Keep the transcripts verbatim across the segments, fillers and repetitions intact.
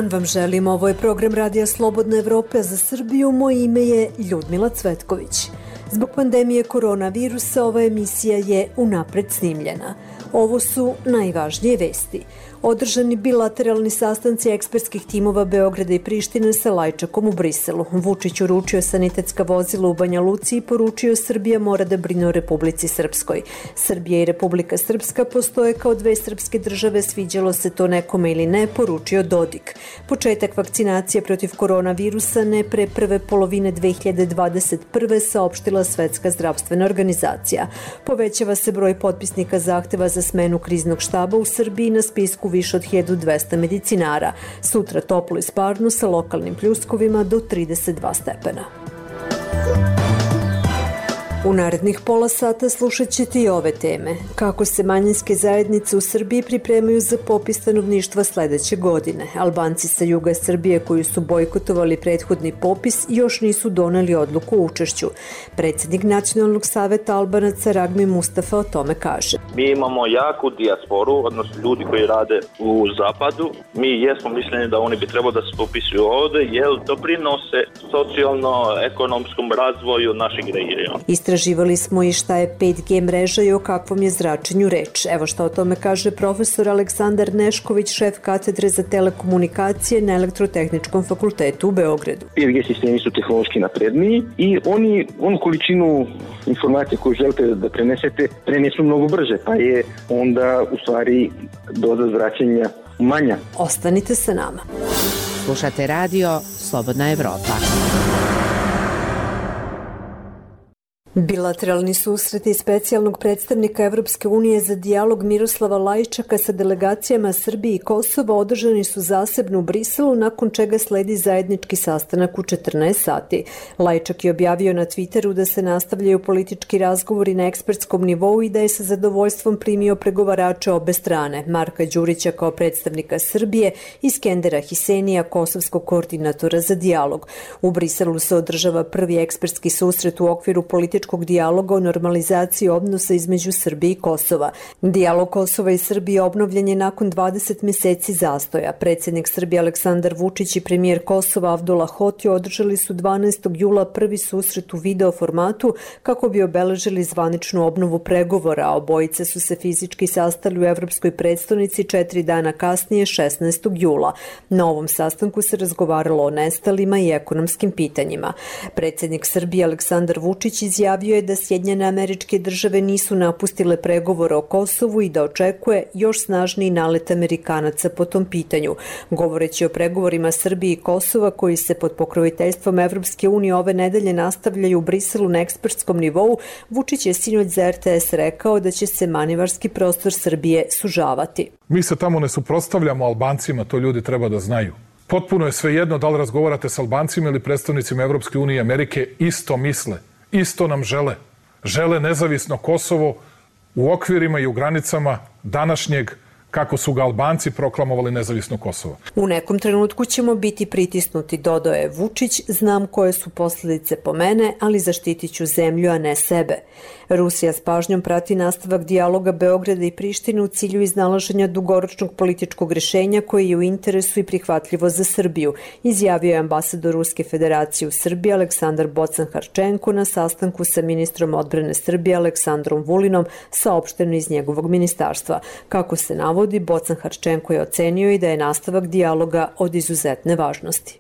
dan vam želim, ovo je program Radija Slobodna Evropa za Srbiju, moje ime je Ljudmila Cvetković. Zbog pandemije koronavirusa ova emisija je unapred snimljena. Ovo su najvažnije vesti. Održani bilateralni sastanci ekspertskih timova Beograda i Prištine sa Lajčakom u Briselu. Vučić uručio sanitetska vozila u Banja Luci i poručio Srbija mora da brine o Republici Srpskoj. Srbija i Republika Srpska postoje kao dve srpske države, sviđalo se to nekome ili ne, poručio Dodik. Početak vakcinacije protiv koronavirusa ne pre prve polovine dve hiljade dvadeset prve saopštila Svetska zdravstvena organizacija. Povećava se broj potpisnika zahteva za smenu kriznog štaba u Srbiji, na spisku više od hiljadu dvesta medicinara. Sutra toplo i sparno sa lokalnim pljuskovima do trideset dva stepena. U narednih pola sata slušat ćete i ove teme. Kako se manjinske zajednice u Srbiji pripremaju za popis stanovništva sledeće godine. Albanci sa juga Srbije koji su bojkotovali prethodni popis još nisu doneli odluku o učešću. Predsjednik Nacionalnog saveta Albanaca Ragmi Mustafa o tome kaže. Mi imamo jaku dijasporu, odnosno ljudi koji rade u zapadu. Mi jesmo mišljeni da oni bi trebalo da se popisuju ovde, jer doprinose socijalno-ekonomskom razvoju našeg regiona. Istraživali smo i šta je pet G mreža i o kakvom je zračenju reč. Evo šta o tome kaže profesor Aleksandar Nešković, šef katedre za telekomunikacije na Elektrotehničkom fakultetu u Beogradu. pet G sistemi su tehnološki napredniji i oni onu količinu informacije koju želite da prenesete, prenesu mnogo brže, pa je onda u stvari doza zračenja manja. Ostanite sa nama. Slušate radio Slobodna Evropa. Bilateralni susreti specijalnog predstavnika Evropske unije za dijalog Miroslava Lajčaka sa delegacijama Srbije i Kosova održani su zasebno u Briselu, nakon čega sledi zajednički sastanak u četrnaest sati. Lajčak je objavio na Twitteru da se nastavljaju politički razgovori na ekspertskom nivou i da je sa zadovoljstvom primio pregovarače obe strane, Marka Đurića kao predstavnika Srbije i Skendera Hisenija, kosovskog koordinatora za dijalog. U Briselu se održava prvi ekspertski susret u okviru političkog dijaloga o normalizaciji odnosa između Srbije i Kosova. Dijalog Kosova i Srbije obnovljen je nakon dvadeset meseci zastoja. Predsjednik Srbije Aleksandar Vučić i premijer Kosova Avdula Hoti održali su dvanaestog jula prvi susret u video formatu kako bi obeležili zvaničnu obnovu pregovora, a obojice su se fizički sastali u Evropskoj prestonici četiri dana kasnije, šesnaestog jula. Na ovom sastanku se razgovaralo o nestalima i ekonomskim pitanjima. Predsjednik Srbije Aleksandar Vučić izjavio je da Sjedinjene Američke Države nisu napustile pregovore o Kosovu i da očekuje još snažniji nalet Amerikanaca po tom pitanju. Govoreći o pregovorima Srbije i Kosova koji se pod pokroviteljstvom Evropske unije ove nedelje nastavljaju u Briselu na ekspertskom nivou, Vučić je sinoć za R T S rekao da će se manevarski prostor Srbije sužavati. Mi se tamo ne suprotstavljamo Albancima, to ljudi treba da znaju. Potpuno je svejedno da li razgovarate s Albancima ili predstavnicima Evropske unije i Amerike, isto misle. Isto nam žele. Žele nezavisno Kosovo u okvirima i u granicama današnjeg kako su ga Albanci proklamovali nezavisno Kosovo. U nekom trenutku ćemo biti pritisnuti, dodao je Vučić, znam koje su posljedice po mene, ali zaštitit ću zemlju, a ne sebe. Rusija s pažnjom prati nastavak dijaloga Beograda i Prištine u cilju iznalaženja dugoročnog političkog rješenja koje je u interesu i prihvatljivo za Srbiju, izjavio je ambasador Ruske federacije u Srbiji Aleksandar Bocan-Harčenko na sastanku sa ministrom odbrane Srbije Aleksandrom Vulinom, saopšteno iz njegovog ministarstva. Kako se navodi, Bocan-Harčenko je ocenio i da je nastavak dijaloga od izuzetne važnosti.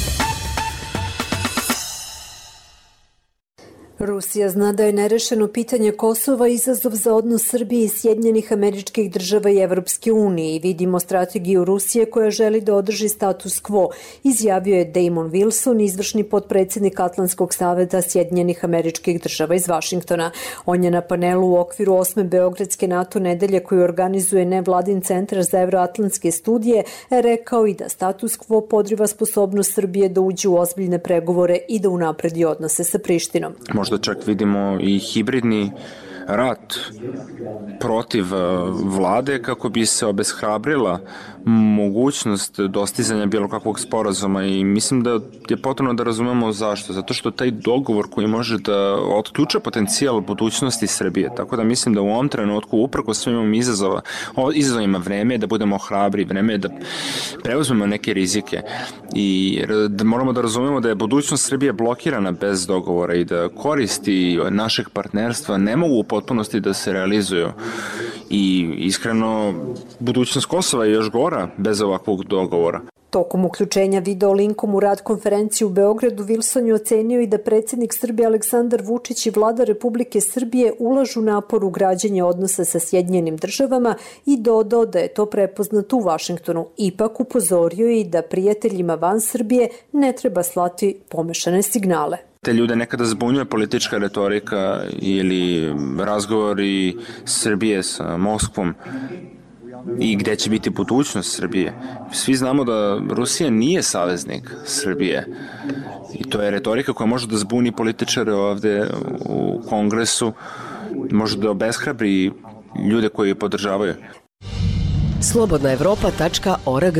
Rusija zna da je nerešeno pitanje Kosova izazov za odnos Srbije i Sjedinjenih Američkih Država i Evropske unije i vidimo strategiju Rusije koja želi da održi status quo, izjavio je Damon Wilson, izvršni potpredsjednik Atlantskog saveta Sjedinjenih Američkih Država iz Vašingtona. On je na panelu u okviru osme Beogradske NATO nedelje koju organizuje nevladin centar za evroatlantske studije rekao i da status quo podriva sposobnost Srbije da uđe u ozbiljne pregovore i da unapredi odnose sa Prištinom. Možda čak vidimo i hibridni rat protiv vlade kako bi se obeshrabrila mogućnost dostizanja bilo kakvog sporazuma i mislim da je potrebno da razumemo zašto. Zato što taj dogovor koji može da otključa potencijal budućnosti Srbije. Tako da mislim da u ovom trenutku uprko svim ovim izazova, izazovima vreme je da budemo hrabri, vreme je da preuzmemo neke rizike i da moramo da razumemo da je budućnost Srbije blokirana bez dogovora i da koristi našeg partnerstva ne mogu u potpunosti da se realizuju i iskreno budućnost Kosova je još gora bez ovakvog dogovora. Tokom uključenja video linkom u rad konferenciju u Beogradu, Wilson je ocenio i da predsjednik Srbije Aleksandar Vučić i vlada Republike Srbije ulažu napor u građenje odnosa sa Sjedinjenim državama i dodao da je to prepoznato u Vašingtonu. Ipak upozorio je i da prijateljima van Srbije ne treba slati pomešane signale. Te ljude nekada zbunjuje politička retorika ili razgovori Srbije sa Moskvom i gde će biti budućnost Srbije. Svi znamo da Rusija nije saveznik Srbije i to je retorika koja može da zbuni političare ovde u Kongresu, može da obeshrabri ljude koji je podržavaju. slobodna evropa tačka org.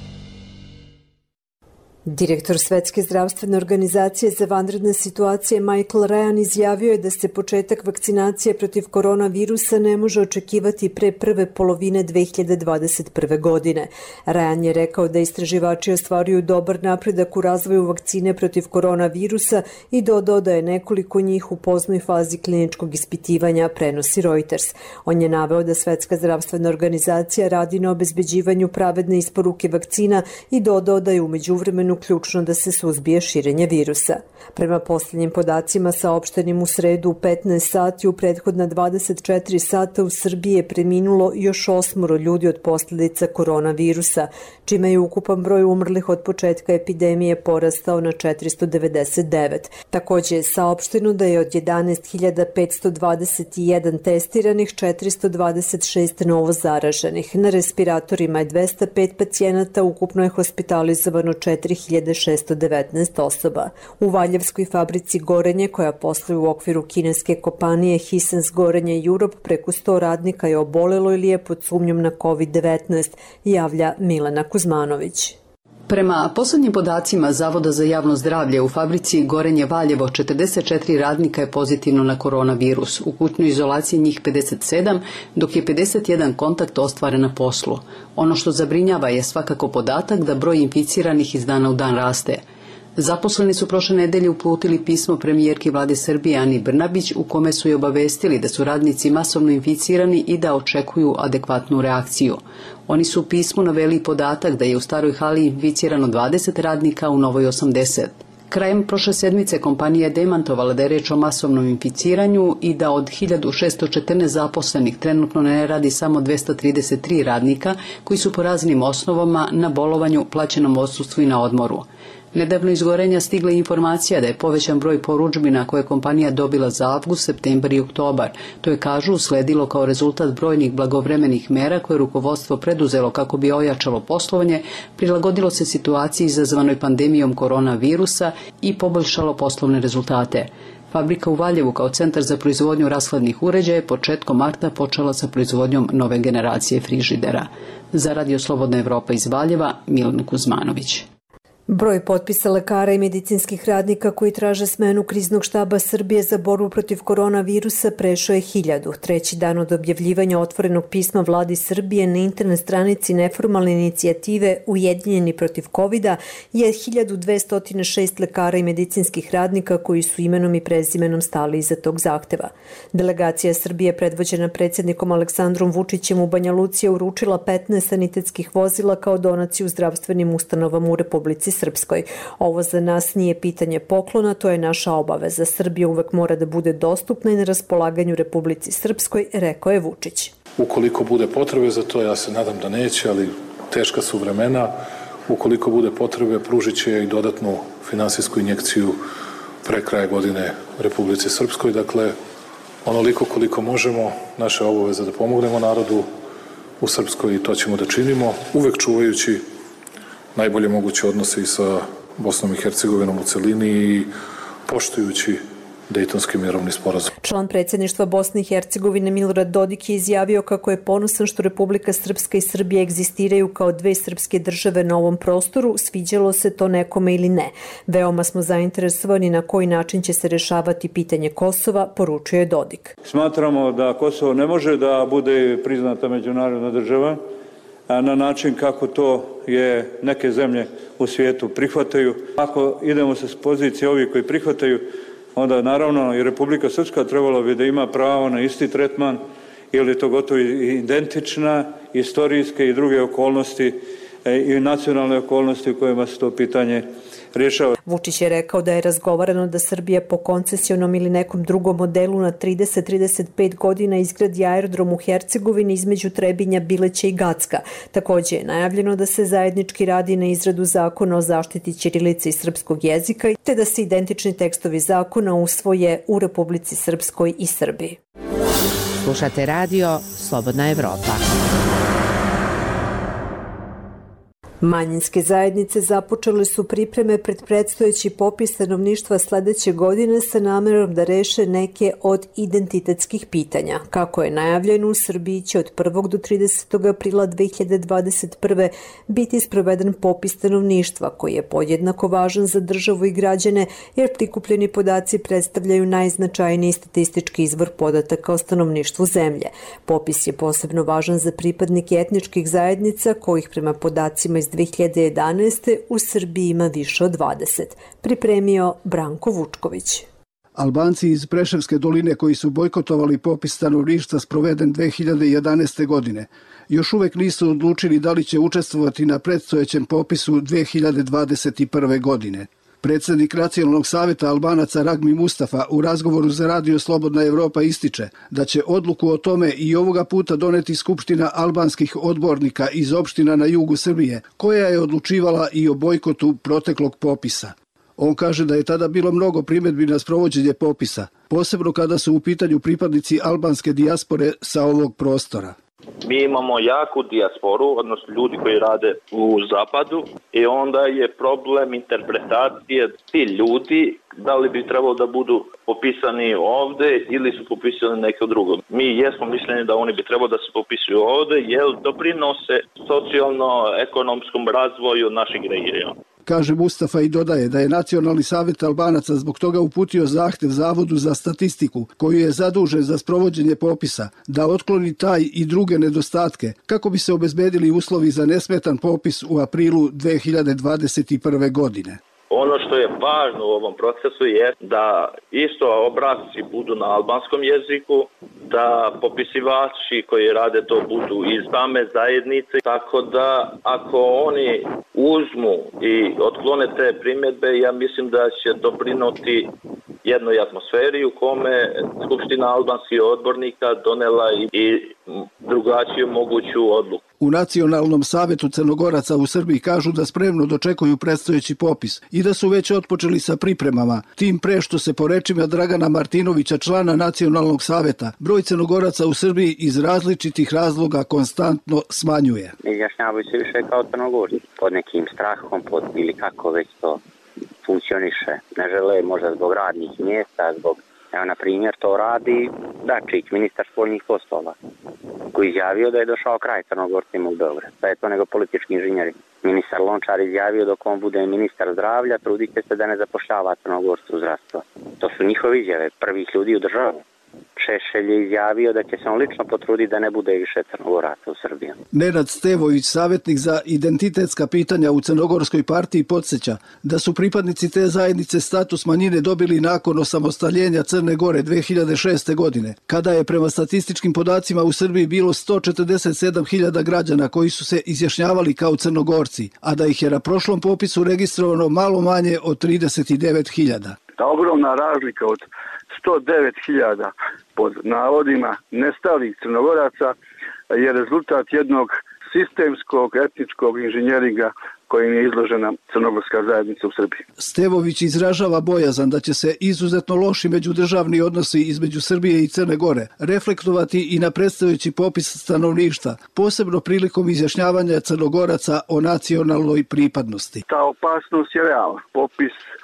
Direktor Svetske zdravstvene organizacije za vanredne situacije Michael Ryan izjavio je da se početak vakcinacije protiv koronavirusa ne može očekivati pre prve polovine dve hiljade dvadeset prve. godine. Ryan je rekao da istraživači ostvaruju dobar napredak u razvoju vakcine protiv koronavirusa i dodao da je nekoliko njih u poznoj fazi kliničkog ispitivanja, prenosi Reuters. On je naveo da Svetska zdravstvena organizacija radi na obezbeđivanju pravedne isporuke vakcina i dodao da je u međuvremenu ključno da se suzbije širenje virusa. Prema posljednjim podacima saopštenim u sredu u petnaest sati, u prethodna dvadeset četiri sata u Srbiji je preminulo još osmoro ljudi od posljedica koronavirusa, čime je ukupan broj umrlih od početka epidemije porastao na četiristo devedeset devet. Također je saopšteno da je od jedanaest hiljada petsto dvadeset jedan testiranih četiristo dvadeset šest novo zaraženih. Na respiratorima je dvesta pet pacijenata, ukupno je hospitalizovano četiri hiljade šesto devetnaest osoba. U Valjevskoj fabrici Gorenje, koja posluje u okviru kineske kompanije Hisense Gorenje Europe, preko sto radnika je obolelo ili je pod sumnjom na kovid devetnaest, javlja Milena Kuzmanović. Prema poslednjim podacima Zavoda za javno zdravlje u fabrici Gorenje Valjevo, četrdeset četiri radnika je pozitivno na koronavirus. U kućnoj izolaciji njih pedeset sedam, dok je pedeset jedan kontakt ostvaren na poslu. Ono što zabrinjava je svakako podatak da broj inficiranih iz dana u dan raste. Zaposleni su prošle nedelje uputili pismo premijerki vlade Srbije Ani Brnabić u kome su je obavestili da su radnici masovno inficirani i da očekuju adekvatnu reakciju. Oni su u pismu naveli podatak da je u Staroj hali inficirano dvadeset radnika, u Novoj osamdeset. Krajem prošle sedmice kompanija je demantovala da je reč o masovnom inficiranju i da od hiljadu šesto četrnaest zaposlenih trenutno ne radi samo dvesta trideset tri radnika koji su po raznim osnovama na bolovanju, plaćenom odsustvu i na odmoru. Nedavno iz Gorenja stigla informacija da je povećan broj porudžbina koje je kompanija dobila za avgust, septembar i oktobar. To je, kažu, usledilo kao rezultat brojnih blagovremenih mera koje je rukovodstvo preduzelo kako bi ojačalo poslovanje, prilagodilo se situaciji izazvanoj pandemijom koronavirusa i poboljšalo poslovne rezultate. Fabrika u Valjevu kao centar za proizvodnju rashladnih uređaja je početkom marta počela sa proizvodnjom nove generacije frižidera. Za Radio Slobodna Evropa iz Valjeva, Milan Kuzmanović. Broj potpisa lekara i medicinskih radnika koji traže smenu kriznog štaba Srbije za borbu protiv koronavirusa prešao je hiljadu. Treći dan od objavljivanja otvorenog pisma vladi Srbije na internet stranici neformalne inicijative Ujedinjeni protiv kovida je hiljadu dvesta šest lekara i medicinskih radnika koji su imenom i prezimenom stali iza tog zahteva. Delegacija Srbije predvođena predsjednikom Aleksandrom Vučićem u Banja Luci je uručila petnaest sanitetskih vozila kao donaciju zdravstvenim ustanovama u Republici Srpskoj. Ovo za nas nije pitanje poklona, to je naša obaveza. Srbija uvek mora da bude dostupna i na raspolaganju Republici Srpskoj, rekao je Vučić. Ukoliko bude potrebe za to, ja se nadam da neće, ali teška su vremena, ukoliko bude potrebe, pružit će i dodatnu finansijsku injekciju pre kraja godine Republici Srpskoj. Dakle, onoliko koliko možemo, naša obaveza da pomognemo narodu u Srpskoj i to ćemo da činimo, uvek čuvajući najbolje moguće odnose i sa Bosnom i Hercegovinom u celini i poštujući Dejtonski mirovni sporazum. Član predsjedništva Bosne i Hercegovine Milorad Dodik je izjavio kako je ponosan što Republika Srpska i Srbija egzistiraju kao dve srpske države na ovom prostoru, sviđalo se to nekome ili ne. Veoma smo zainteresovani na koji način će se rešavati pitanje Kosova, poručuje Dodik. Smatramo da Kosovo ne može da bude priznata međunarodna država na način kako to je neke zemlje u svijetu prihvataju. Ako idemo sa pozicije ovih koji prihvataju, onda naravno i Republika Srpska trebala bi da ima pravo na isti tretman, ili je to gotovo identična istorijske i druge okolnosti i nacionalne okolnosti u kojima se to pitanje rješava. Vučić je rekao da je razgovarano da Srbija po koncesionom ili nekom drugom modelu na trideset do trideset pet godina izgradi aerodrom u Hercegovini između Trebinja, Bileća i Gacka. Takođe je najavljeno da se zajednički radi na izradu zakona o zaštiti ćirilice i srpskog jezika, te da se identični tekstovi zakona usvoje u Republici Srpskoj i Srbiji. Slušate radio Slobodna Evropa. Manjinske zajednice započele su pripreme pred predstojeći popis stanovništva sledeće godine sa namerom da reše neke od identitetskih pitanja. Kako je najavljeno, u Srbiji će od prvog do tridesetog aprila dve hiljade dvadeset prve. biti sproveden popis stanovništva, koji je podjednako važan za državu i građane, jer prikupljeni podaci predstavljaju najznačajniji statistički izvor podataka o stanovništvu zemlje. Popis je posebno važan za pripadnike etničkih zajednica, kojih prema podacima iz dve hiljade jedanaeste. u Srbiji ima više od dvadeset. Pripremio Branko Vučković. Albanci iz Preševske doline koji su bojkotovali popis stanovništva sproveden dve hiljade jedanaeste. godine, još uvek nisu odlučili da li će učestvovati na predstojećem popisu dve hiljade dvadeset prve. godine. Predsjednik Nacionalnog savjeta Albanaca Ragmi Mustafa u razgovoru za radio Slobodna Evropa ističe da će odluku o tome i ovoga puta doneti Skupština albanskih odbornika iz opština na jugu Srbije, koja je odlučivala i o bojkotu proteklog popisa. On kaže da je tada bilo mnogo primjedbi na sprovođenje popisa, posebno kada su u pitanju pripadnici albanske dijaspore sa ovog prostora. Mi imamo jaku dijasporu, odnosno ljudi koji rade u zapadu, i onda je problem interpretacije ti ljudi, da li bi trebalo da budu popisani ovde ili su popisani neko drugo. Mi jesmo mišljeni da oni bi trebalo da se popisuju ovde, jer doprinose socijalno-ekonomskom razvoju našeg regiona. Kaže Mustafa i dodaje da je Nacionalni savjet Albanaca zbog toga uputio zahtev Zavodu za statistiku, koji je zadužen za sprovođenje popisa, da otkloni taj i druge nedostatke, kako bi se obezbedili uslovi za nesmetan popis u aprilu dve hiljade dvadeset prve. godine. Ono što je važno u ovom procesu je da isto obrasci budu na albanskom jeziku, da popisivači koji rade to budu iz same zajednice, tako da ako oni uzmu i otklone te primjedbe, ja mislim da će doprinoti jednoj atmosferi u kome Skupština albanskih odbornika donela i drugačiju moguću odluku. U Nacionalnom savjetu Crnogoraca u Srbiji kažu da spremno dočekuju predstojeći popis i da su već otpočeli sa pripremama, tim pre što se po rečima Dragana Martinovića, člana Nacionalnog savjeta, broj Crnogoraca u Srbiji iz različitih razloga konstantno smanjuje. Izjašnjavaju se više kao Crnogorci, pod nekim strahom, pod ili kako već to funkcioniše. Ne žele možda zbog radnih mjesta, zbog, evo na primjer to radi Dačić, ministar spoljnih poslova, koji izjavio da je došao kraj Crnogorcima u Beograd. Pa je to nego politički inženjeri. Ministar Lončar izjavio dok on bude ministar zdravlja, trudit će se da ne zapošljava Crnogorcu u zdravstvo. To su njihove izjave, prvih ljudi u državu. Šešelj je izjavio da će se on lično potruditi da ne bude više Crnogoraca u Srbiji. Nenad Stevović, savjetnik za identitetska pitanja u Crnogorskoj partiji, podsjeća da su pripadnici te zajednice status manjine dobili nakon osamostaljenja Crne Gore dve hiljade šeste. godine, kada je prema statističkim podacima u Srbiji bilo sto četrdeset sedam hiljada građana koji su se izjašnjavali kao Crnogorci, a da ih je na prošlom popisu registrovano malo manje od trideset devet hiljada. Ta ogromna razlika od sto devet hiljada pod navodima nestalih Crnogoraca je rezultat jednog sistemskog etničkog inženjeringa kojim je izložena crnogorska zajednica u Srbiji. Stevović izražava bojazan da će se izuzetno loši međudržavni odnosi između Srbije i Crne Gore reflektovati i na predstojeći popis stanovništva, posebno prilikom izjašnjavanja Crnogoraca o nacionalnoj pripadnosti. Ta opasnost je realna. Popis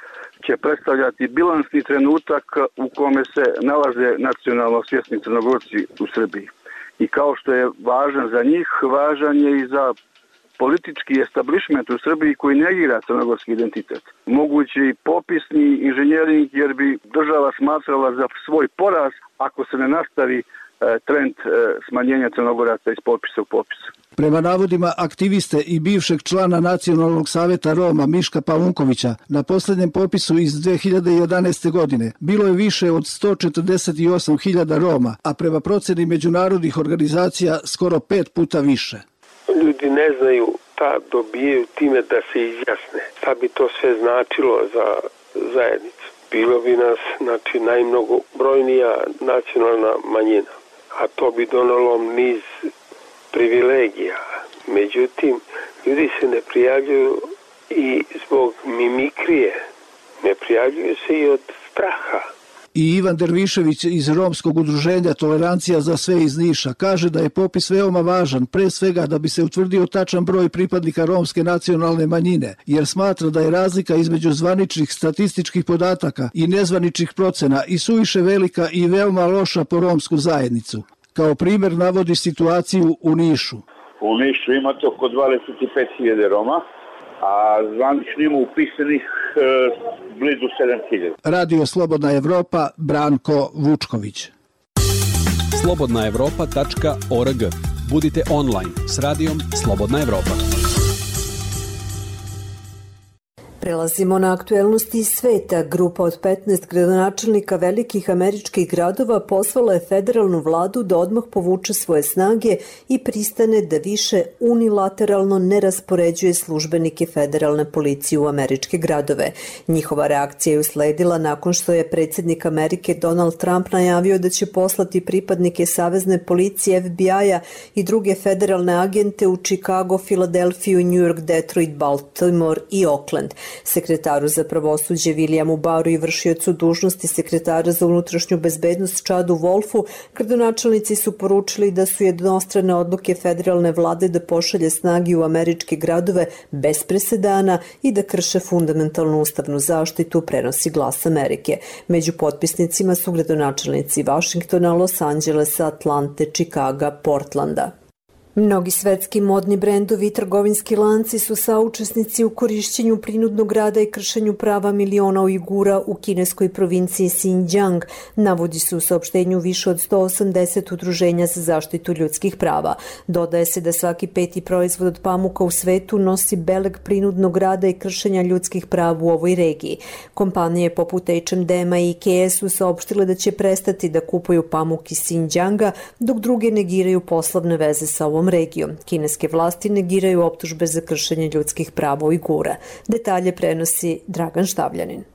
će predstavljati bilansni trenutak u kome se nalaze nacionalno svjesni Crnogorci u Srbiji. I kao što je važan za njih, važan je i za politički establishment u Srbiji koji negira crnogorski identitet. Mogući popisni inženjering jer bi država smatrala za svoj poraz ako se ne nastavi trend smanjenja Crnogoraca iz popisa u popis. Prema navodima aktiviste i bivšeg člana Nacionalnog saveta Roma Miška Paunkovića, na posljednjem popisu iz dve hiljade jedanaeste. godine bilo je više od sto četrdeset osam hiljada Roma, a prema proceni međunarodnih organizacija skoro pet puta više. Ljudi ne znaju šta dobijaju time da se izjasne. Šta bi to sve značilo za zajednicu? Bilo bi nas, znači, najmnogobrojnija nacionalna manjina, a to bi donalo niz privilegija. Međutim, ljudi se ne prijavljuju i zbog mimikrije, ne prijavljuju se i od straha. I Ivan Dervišević iz Romskog udruženja Tolerancija za sve iz Niša kaže da je popis veoma važan, pre svega da bi se utvrdio tačan broj pripadnika romske nacionalne manjine, jer smatra da je razlika između zvaničnih statističkih podataka i nezvaničnih procena i suviše velika i veoma loša po romsku zajednicu. Kao primjer navodi situaciju u Nišu. U Nišu imate oko dvadeset pet hiljada Roma, a zvanično ima upisanih e, blizu sedam hiljada. Radio Slobodna Evropa, Branko Vučković. slobodna evropa tačka org. Budite online s radijom Slobodna Evropa. Prelazimo na aktuelnosti iz sveta. Grupa od petnaest gradonačelnika velikih američkih gradova pozvala je federalnu vladu da odmah povuče svoje snage i pristane da više unilateralno ne raspoređuje službenike federalne policije u američke gradove. Njihova reakcija je usledila nakon što je predsjednik Amerike Donald Trump najavio da će poslati pripadnike savezne policije F B I-a i druge federalne agente u Chicago, Filadelfiju, New York, Detroit, Baltimore i Oakland. Sekretaru za pravosuđe Williamu Barru i vršiocu dužnosti sekretara za unutrašnju bezbednost Chadu Wolfu, gradonačelnici su poručili da su jednostrane odluke federalne vlade da pošalje snagi u američke gradove bez presedana i da krše fundamentalnu ustavnu zaštitu, prenosi Glas Amerike. Među potpisnicima su gradonačelnici Vašingtona, Los Angelesa, Atlante, Čikaga, Portlanda. Mnogi svetski modni brendovi i trgovinski lanci su saučesnici u korišćenju prinudnog rada i kršenju prava miliona Ujgura u kineskoj provinciji Xinjiang, navodi se u saopštenju više od sto osamdeset udruženja za zaštitu ljudskih prava. Dodaje se da svaki peti proizvod od pamuka u svetu nosi beleg prinudnog rada i kršenja ljudskih prava u ovoj regiji. Kompanije poput H and M-a i Ikea su saopštile da će prestati da kupuju pamuk iz Xinjianga, dok druge negiraju poslovne veze sa ovom regijom. Kineske vlasti negiraju optužbe za kršenje ljudskih prava Ujgura. Detalje prenosi Dragan Štavljanin.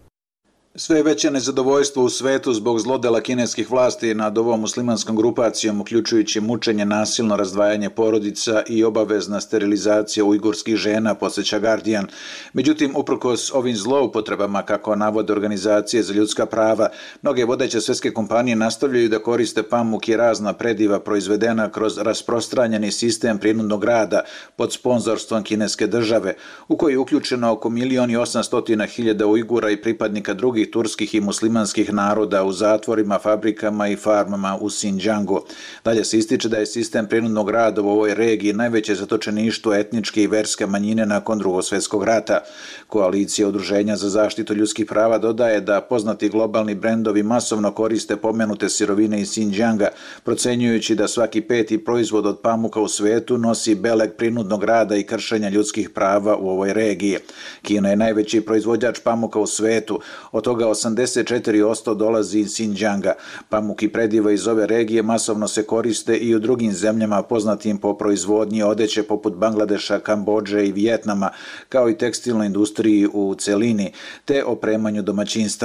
Sve veće nezadovoljstvo u svetu zbog zlodela kineskih vlasti nad ovom muslimanskom grupacijom, uključujući mučenje, nasilno razdvajanje porodica i obavezna sterilizacija ujgurskih žena, podsjeća Guardian. Međutim, uprkos ovim zloupotrebama, kako navode organizacije za ljudska prava, mnoge vodeće svjetske kompanije nastavljaju da koriste pamuk i razna prediva proizvedena kroz rasprostranjeni sistem prinudnog rada pod sponzorstvom kineske države, u koji je uključeno oko milion i osamstotina hiljada Ujgura i pripadnika drugih turskih i muslimanskih naroda u zatvorima, fabrikama i farmama u Xinjiangu. Dalje se ističe da je sistem prinudnog rada u ovoj regiji najveće zatočeništvo etničke i verske manjine nakon Drugog svjetskog rata. Koalicija udruženja za zaštitu ljudskih prava dodaje da poznati globalni brendovi masovno koriste pomenute sirovine iz Xinjianga, procenjujući da svaki peti proizvod od pamuka u svetu nosi beleg prinudnog rada i kršenja ljudskih prava u ovoj regiji. Kina je najveći proizvođač pamuka u svetu, od toga osamdeset četiri posto dolazi iz Xinjianga. Pamuk i prediva iz ove regije masovno se koriste i u drugim zemljama poznatim po proizvodnji odeće poput Bangladeša, Kambodže i Vijetnama, kao i tekstilnoj industriji u celini, te opremanju domaćinstava.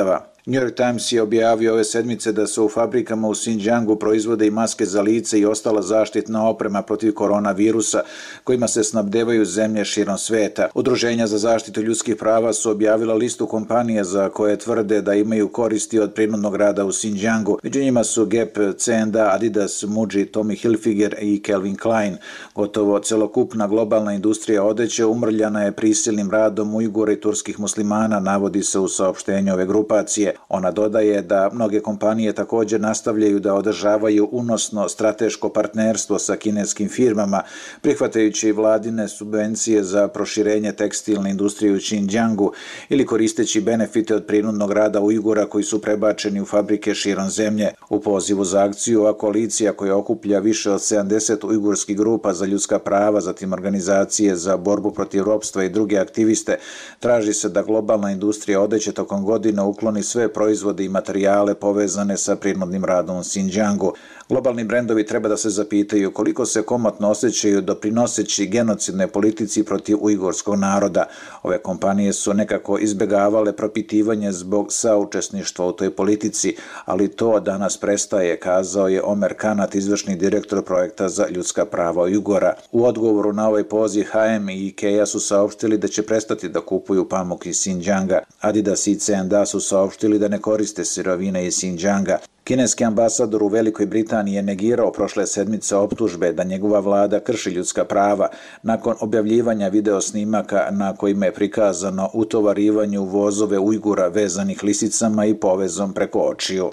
New York Times je objavio ove sedmice da se u fabrikama u Xinjiangu proizvode i maske za lice i ostala zaštitna oprema protiv koronavirusa kojima se snabdevaju zemlje širom sveta. Udruženja za zaštitu ljudskih prava su objavila listu kompanija za koje tvrde da imaju koristi od prinudnog rada u Xinjiangu. Među njima su Gap, C and A, Adidas, Muji, Tommy Hilfiger i Calvin Klein. Gotovo celokupna globalna industrija odeće umrljana je prisilnim radom Ujgura i turskih muslimana, navodi se u saopštenju ove grupacije. Ona dodaje da mnoge kompanije također nastavljaju da održavaju unosno strateško partnerstvo sa kineskim firmama, prihvatajući vladine subvencije za proširenje tekstilne industrije u Xinjiangu ili koristeći benefite od prinudnog rada Ujgura koji su prebačeni u fabrike širom zemlje. U pozivu za akciju ova koalicija koja okuplja više od sedamdeset ujgurskih grupa za ljudska prava, zatim organizacije za borbu protiv ropstva i druge aktiviste, traži se da globalna industrija odeće tokom godina ukloni sve proizvode i materijale povezane sa prinudnim radom u Xinjiangu. Globalni brendovi treba da se zapitaju koliko se komotno osjećaju doprinoseći genocidnoj politici protiv ujgurskog naroda. Ove kompanije su nekako izbjegavale propitivanje zbog saučesništva u toj politici, ali to danas prestaje, kazao je Omer Kanat, izvršni direktor projekta za ljudska prava Ujgura. U odgovoru na ovaj poziv H and M i IKEA su saopštili da će prestati da kupuju pamuk iz Xinjianga. Adidas i C and A su saopštili da ne koriste sirovine iz Xinjianga. Kineski ambasador u Velikoj Britaniji je negirao prošle sedmice optužbe da njegova vlada krši ljudska prava nakon objavljivanja video snimaka na kojima je prikazano utovarivanje u vozove Ujgura vezanih lisicama i povezom preko očiju.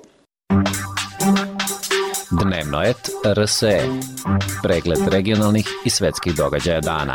Dnevno et R S E. Pregled regionalnih i svetskih događaja dana.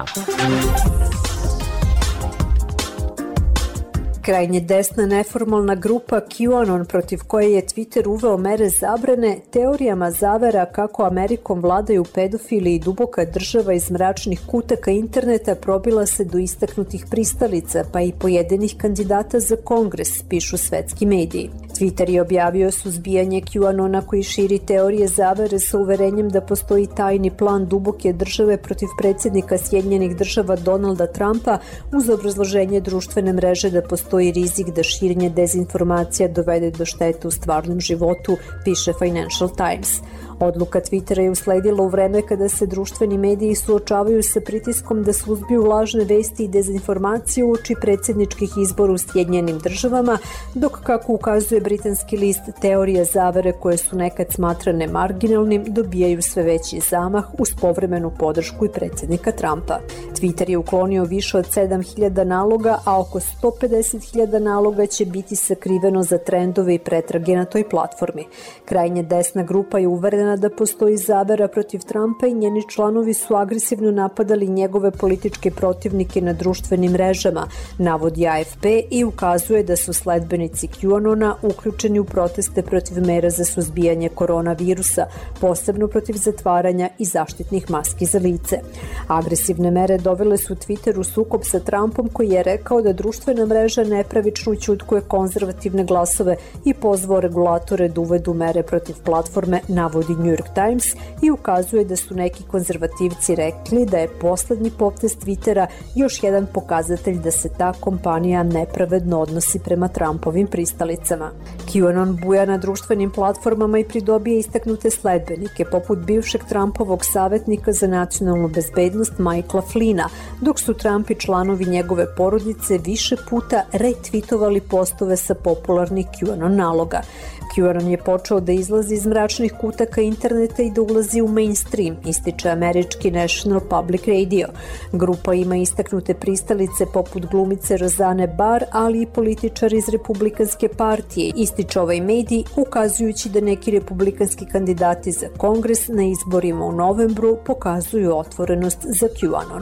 Krajnje desna neformalna grupa QAnon, protiv koje je Twitter uveo mere zabrane, teorijama zavera kako Amerikom vladaju pedofili i duboka država iz mračnih kutaka interneta probila se do istaknutih pristalica, pa i pojedinih kandidata za kongres, pišu svetski mediji. Twitter je objavio suzbijanje QAnona koji širi teorije zavere sa uverenjem da postoji tajni plan duboke države protiv predsjednika Sjedinjenih država Donalda Trumpa uz obrazloženje društvene mreže da postoji rizik da širenje dezinformacija dovede do štete u stvarnom životu, piše Financial Times. Odluka Twittera je usledila u vreme kada se društveni mediji suočavaju sa pritiskom da suzbiju lažne vesti i dezinformacije uoči predsjedničkih izbora u Sjedinjenim državama, dok, kako ukazuje britanski list, teorije zavere koje su nekad smatrane marginalnim dobijaju sve veći zamah uz povremenu podršku i predsjednika Trumpa. Twitter je uklonio više od sedam hiljada naloga, a oko sto pedeset hiljada naloga će biti sakriveno za trendove i pretrage na toj platformi. Krajnje desna grupa je uverena da postoji zavera protiv Trumpa i njeni članovi su agresivno napadali njegove političke protivnike na društvenim mrežama, navodi A F P i ukazuje da su sledbenici QAnona uključeni u proteste protiv mera za suzbijanje koronavirusa, posebno protiv zatvaranja i zaštitnih maski za lice. Agresivne mere dovele su Twitter u sukob sa Trumpom, koji je rekao da društvena mreža nepravično ućutkuje konzervativne glasove i pozvao regulatore da uvedu mere protiv platforme, navodi New York Times, i ukazuje da su neki konzervativci rekli da je poslednji potez Twittera još jedan pokazatelj da se ta kompanija nepravedno odnosi prema Trumpovim pristalicama. QAnon buja na društvenim platformama i pridobije istaknute sledbenike, poput bivšeg Trumpovog savjetnika za nacionalnu bezbednost Michaela Flynna, dok su Trump i članovi njegove porodice više puta retweetovali postove sa popularnih QAnon naloga. QAnon je počeo da izlazi iz mračnih kutaka interneta i da ulazi u mainstream, ističe američki National Public Radio. Grupa ima istaknute pristalice poput glumice Roseanne Barr, ali i političari iz Republikanske partije, ističe ovaj medij, ukazujući da neki republikanski kandidati za kongres na izborima u novembru pokazuju otvorenost za QAnon.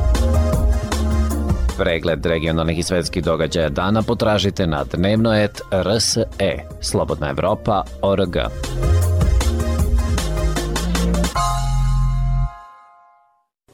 Pregled regionalnih i svetskih događaja dana potražite na dnevno et R S E, Slobodna Evropa, O R G.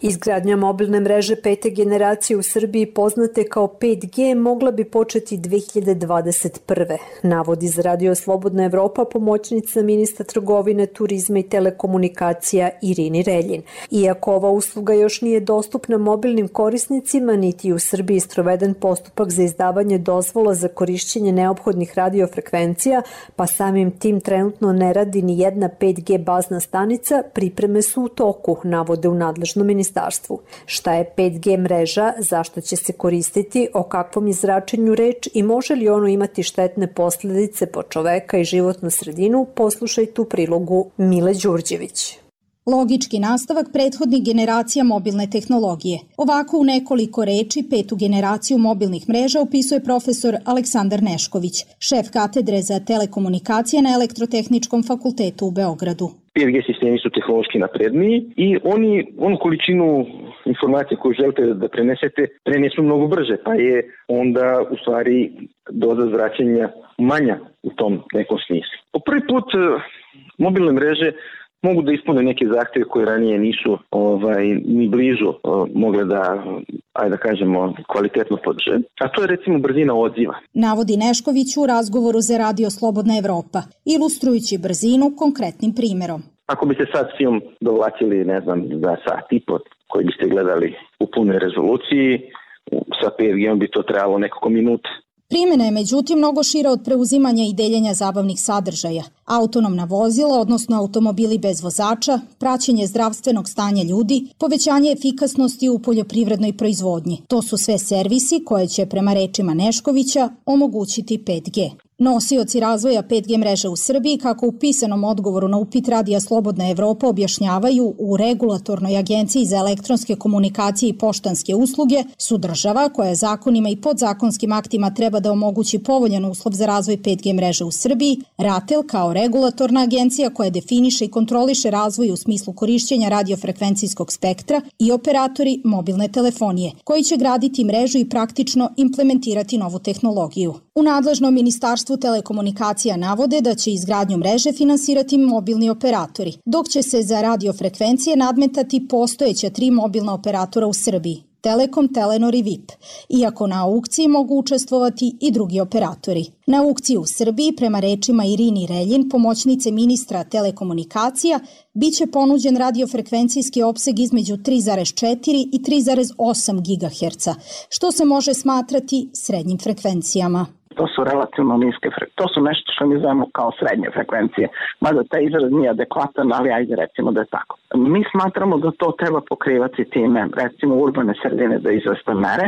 Izgradnja mobilne mreže pete generacije u Srbiji, poznate kao pet G, mogla bi početi dve hiljade dvadeset prve. Navodi za Radio Slobodna Evropa pomoćnica ministra trgovine, turizma i telekomunikacija Irini Reljin. Iako ova usluga još nije dostupna mobilnim korisnicima, niti u Srbiji sproveden postupak za izdavanje dozvola za korišćenje neophodnih radiofrekvencija, pa samim tim trenutno ne radi ni jedna pet G bazna stanica, pripreme su u toku, navode u nadležnom ministarstvu. Šta je pet G mreža, zašto će se koristiti, o kakvom je zračenju reč i može li ono imati štetne posljedice po čoveka i životnu sredinu, poslušajte u prilogu Mile Đurđević. Logički nastavak prethodnih generacija mobilne tehnologije. Ovako u nekoliko reči petu generaciju mobilnih mreža opisuje profesor Aleksandar Nešković, šef katedre za telekomunikacije na Elektrotehničkom fakultetu u Beogradu. pet G sistemi su tehnološki napredniji i oni onu količinu informacije koju želite da prenesete prenesu mnogo brže, pa je onda u stvari doza zračenja manja u tom nekom smislu. Po prvi put mobilne mreže mogu da ispune neke zahteve koje ranije nisu ovaj, ni blizu o, mogle da, ajde da kažemo, kvalitetno podrže. A to je recimo brzina odziva. Navodi Nešković u razgovoru za Radio Slobodna Evropa, ilustrujući brzinu konkretnim primjerom. Ako biste sad film dovlačili, ne znam, za sat i po koji biste gledali u punoj rezoluciji, sa pet G bi to trebalo nekoliko minuta. Primjena je međutim mnogo šira od preuzimanja i deljenja zabavnih sadržaja. Autonomna vozila, odnosno automobili bez vozača, praćenje zdravstvenog stanja ljudi, povećanje efikasnosti u poljoprivrednoj proizvodnji. To su sve servisi koje će, prema rečima Neškovića, omogućiti pet G. Nosioci razvoja pet G mreže u Srbiji, kako u pisanom odgovoru na upit Radija Slobodna Evropa objašnjavaju, u Regulatornoj agenciji za elektronske komunikacije i poštanske usluge, su država koja zakonima i podzakonskim aktima treba da omogući povoljan uslov za razvoj pet G mreže u Srbiji, RATEL kao regulatorna agencija koja definiše i kontroliše razvoj u smislu korišćenja radiofrekvencijskog spektra, i operatori mobilne telefonije, koji će graditi mrežu i praktično implementirati novu tehnologiju. U nadležnom ministarstvu telekomunikacija navode da će izgradnju mreže finansirati mobilni operatori, dok će se za radiofrekvencije nadmetati postojeća tri mobilna operatora u Srbiji, Telekom, Telenor i V I P, iako na aukciji mogu učestvovati i drugi operatori. Na aukciji u Srbiji, prema rečima Irini Reljin, pomoćnice ministra telekomunikacija, biće ponuđen radiofrekvencijski opseg između tri zarez četiri i tri zarez osam gigaherca, što se može smatrati srednjim frekvencijama. To su relativno niske frekvencije. To su nešto što mi zovemo kao srednje frekvencije. Mada taj izraz nije adekvatan, ali ajde recimo da je tako. Mi smatramo da to treba pokrivati time, recimo urbane sredine da izveste mere,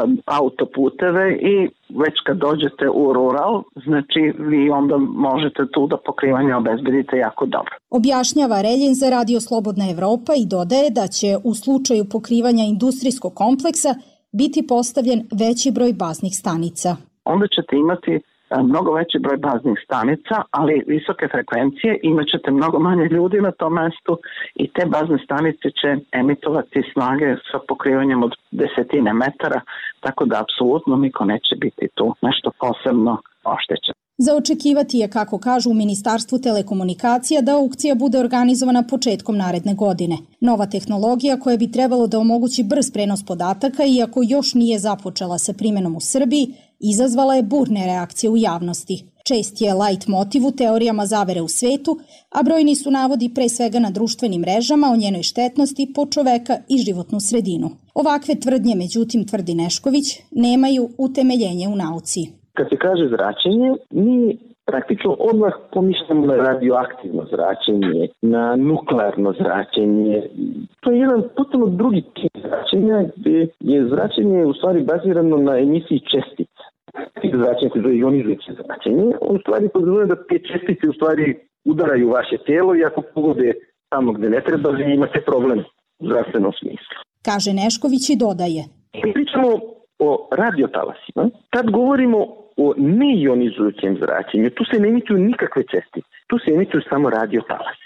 autoputeve i već kad dođete u rural, znači vi onda možete tu da pokrivanje obezbedite jako dobro. Objašnjava Reljin za Radio Slobodna Evropa i dodaje da će u slučaju pokrivanja industrijskog kompleksa biti postavljen veći broj baznih stanica. Onda ćete imati mnogo veći broj baznih stanica, ali visoke frekvencije, imat ćete mnogo manje ljudi na tom mestu i te bazne stanice će emitovati snage sa pokrivanjem od desetine metara, tako da apsolutno niko neće biti tu nešto posebno oštećen. Za očekivati je, kako kažu u Ministarstvu telekomunikacija, da aukcija bude organizovana početkom naredne godine. Nova tehnologija koja bi trebalo da omogući brz prenos podataka, iako još nije započela sa primjenom u Srbiji, izazvala je burne reakcije u javnosti. Čest je light motiv u teorijama zavere u svetu, a brojni su navodi pre svega na društvenim mrežama o njenoj štetnosti po čoveka i životnu sredinu. Ovakve tvrdnje, međutim, tvrdi Nešković, nemaju utemeljenje u nauci. Kad se kaže zračenje, mi praktično odmah pomišljamo na radioaktivno zračenje, na nuklearno zračenje. To je jedan potpuno drugi tip zračenja, gdje je zračenje u stvari bazirano na emisiji čestica. Tip zračenja koje je ionizujuće zračenje, on u stvari podrazumijeva da te čestice u stvari udaraju vaše tijelo i ako pogode tamo gde ne treba, vi imate problem u zdravstvenom smislu. Kaže Nešković i dodaje. Pričamo o radiotalasima. Tad govorimo o neionizujućem zračenju. Tu se ne emituju nikakve čestice. Tu se emituju samo radiotalasi.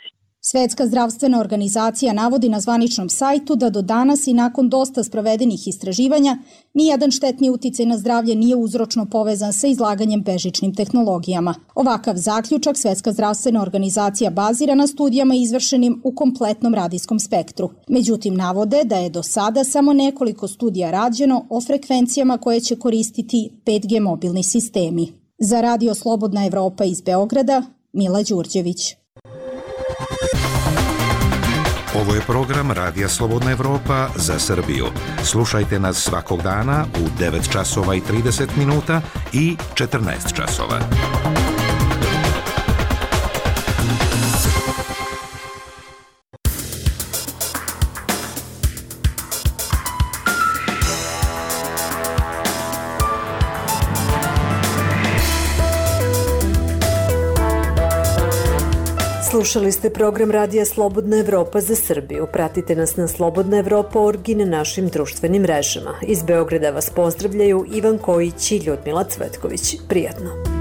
Svetska zdravstvena organizacija navodi na zvaničnom sajtu da do danas i nakon dosta sprovedenih istraživanja nijedan štetni uticaj na zdravlje nije uzročno povezan sa izlaganjem bežičnim tehnologijama. Ovakav zaključak Svetska zdravstvena organizacija bazira na studijama izvršenim u kompletnom radijskom spektru. Međutim, navode da je do sada samo nekoliko studija rađeno o frekvencijama koje će koristiti pet G mobilni sistemi. Za Radio Slobodna Evropa iz Beograda, Mila Đurđević. Ovo je program Radija Slobodna Evropa za Srbiju. Slušajte nas svakog dana u devet časova i trideset minuta i četrnaest časova. Slušali ste program Radija Slobodna Evropa za Srbiju. Pratite nas na Slobodna Evropa punkt org i na našim društvenim mrežama. Iz Beograda vas pozdravljaju Ivan Kojić i Ljudmila Cvetković. Prijatno.